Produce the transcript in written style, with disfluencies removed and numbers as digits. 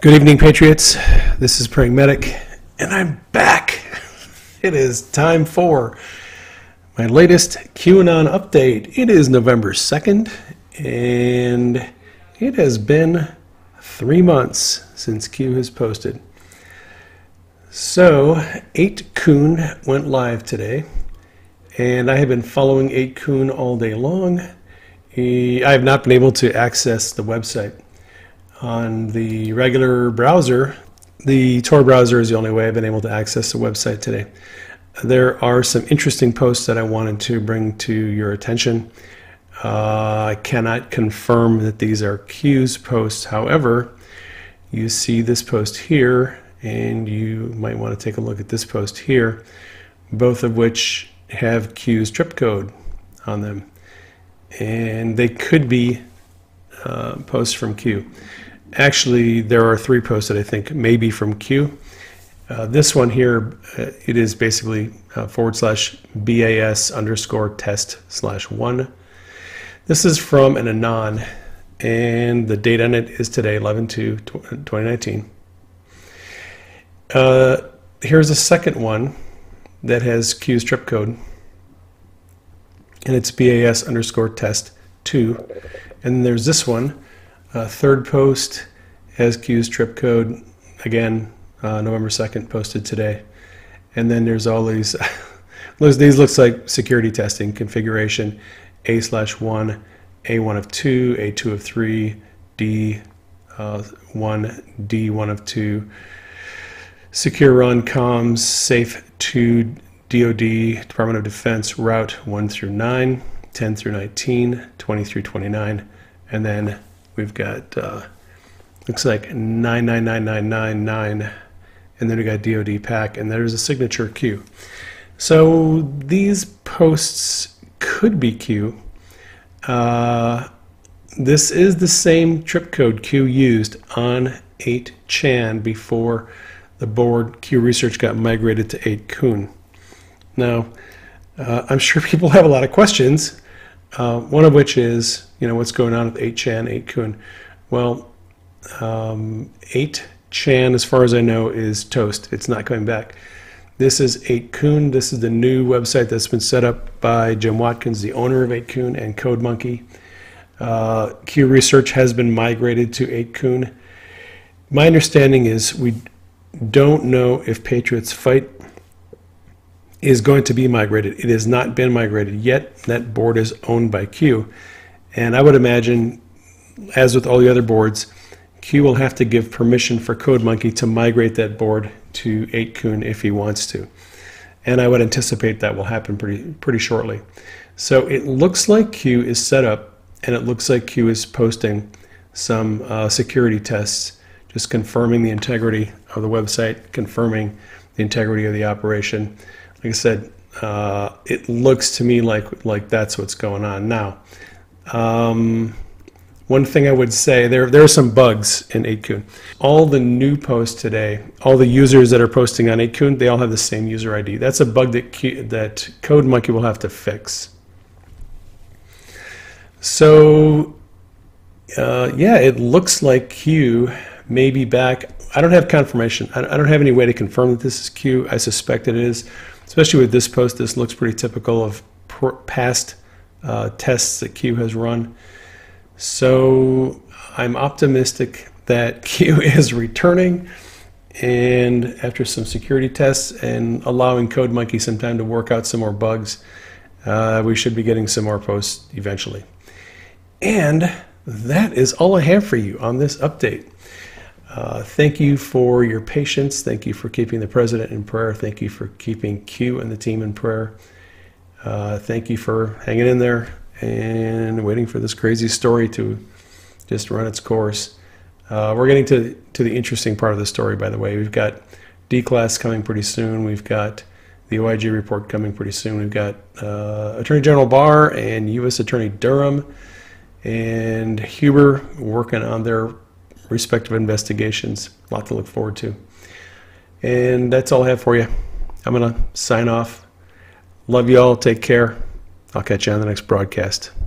Good evening, Patriots. This is Praying Medic, and I'm back. It is time for my latest QAnon update. It is November 2nd, and it has been 3 months since Q has posted. So, 8kun went live today, and I have been following 8kun all day long. I have not been able to access the website on the regular browser. The Tor browser is the only way I've been able to access the website today. There are some interesting posts that I wanted to bring to your attention. I cannot confirm that these are Q's posts. However, you see this post here, and you might want to take a look at this post here, both of which have Q's trip code on them. And they could be posts from Q. Actually, there are 3 posts that I think may be from Q. This one here, it is basically /BAS_test/1. This is from an Anon, and the date on it is today, 11/2/2019. Here's a second one that has Q's trip code, and it's BAS_test2. And there's this one. Third post has Q's trip code, again, November 2nd, posted today. And then there's all these, these looks like security testing configuration, A/1, A1 of 2, A2 of 3, D1, D1 of 2, secure run comms, safe 2, DoD, Department of Defense, route 1 through 9, 10 through 19, 20 through 29, and then we've got, looks like 999999, and then we got DoD pack, and there's a signature Q. So these posts could be Q. This is the same trip code Q used on 8chan before the board Q Research got migrated to 8kun. Now, I'm sure people have a lot of questions. One of which is, what's going on with 8chan, 8kun? Well, 8chan, as far as I know, is toast. It's not coming back. This is 8kun. This is the new website that's been set up by Jim Watkins, the owner of 8kun and CodeMonkey. Q Research has been migrated to 8kun. My understanding is we don't know if Patriots Fight is going to be migrated. It has not been migrated yet. That board is owned by Q. And I would imagine, as with all the other boards, Q will have to give permission for CodeMonkey to migrate that board to 8kun if he wants to. And I would anticipate that will happen pretty shortly. So it looks like Q is set up, and it looks like Q is posting some security tests, just confirming the integrity of the website, confirming the integrity of the operation. Like I said, it looks to me like that's what's going on now. One thing I would say, there are some bugs in 8kun. All the new posts today, all the users that are posting on 8kun, they all have the same user ID. That's a bug that CodeMonkey will have to fix. So, yeah, it looks like Q may be back. I don't have confirmation. I don't have any way to confirm that this is Q. I suspect it is. Especially with this post, this looks pretty typical of past tests that Q has run. So I'm optimistic that Q is returning, and after some security tests and allowing CodeMonkey some time to work out some more bugs, we should be getting some more posts eventually. And that is all I have for you on this update. Thank you for your patience. Thank you for keeping the president in prayer. Thank you for keeping Q and the team in prayer. Thank you for hanging in there and waiting for this crazy story to just run its course. We're getting to the interesting part of the story, by the way. We've got D-Class coming pretty soon. We've got the OIG report coming pretty soon. We've got Attorney General Barr and U.S. Attorney Durham and Huber working on their respective investigations. A lot to look forward to. And that's all I have for you. I'm going to sign off. Love you all. Take care. I'll catch you on the next broadcast.